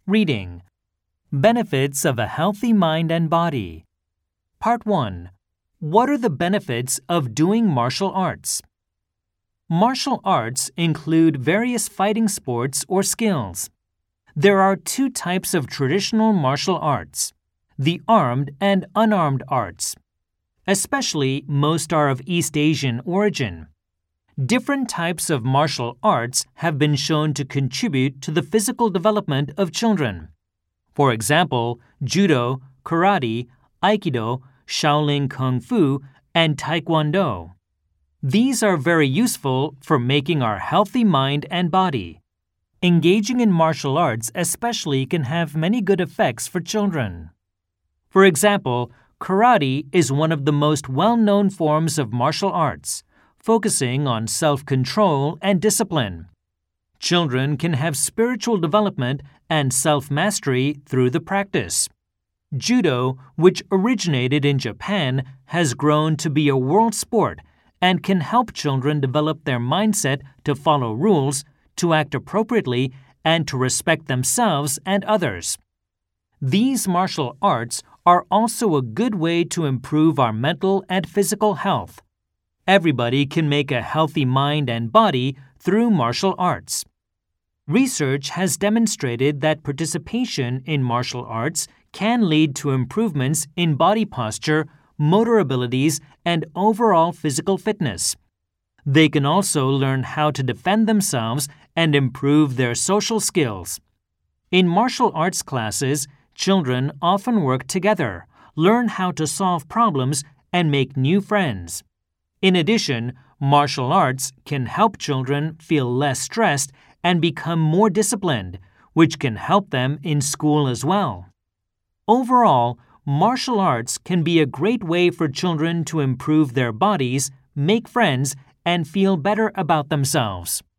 Reading. Benefits of a healthy mind and body. Part 1. What are the benefits of doing martial arts? Martial arts include various fighting sports or skills. There are two types of traditional martial arts, the armed and unarmed arts. Especially, most are of East Asian origin. Different types of martial arts have been shown to contribute to the physical development of children. For example, judo, karate, aikido, Shaolin Kung Fu, and taekwondo. These are very useful for making our healthy mind and body. Engaging in martial arts especially can have many good effects for children. For example, karate is one of the most well-known forms of martial arts, focusing on self-control and discipline. Children can have spiritual development and self-mastery through the practice. Judo, which originated in Japan, has grown to be a world sport and can help children develop their mindset to follow rules, to act appropriately, and to respect themselves and others. These martial arts are also a good way to improve our mental and physical health. Everybody can make a healthy mind and body through martial arts. Research has demonstrated that participation in martial arts can lead to improvements in body posture, motor abilities, and overall physical fitness. They can also learn how to defend themselves and improve their social skills. In martial arts classes, children often work together, learn how to solve problems, and make new friends. In addition, martial arts can help children feel less stressed and become more disciplined, which can help them in school as well. Overall, martial arts can be a great way for children to improve their bodies, make friends, and feel better about themselves.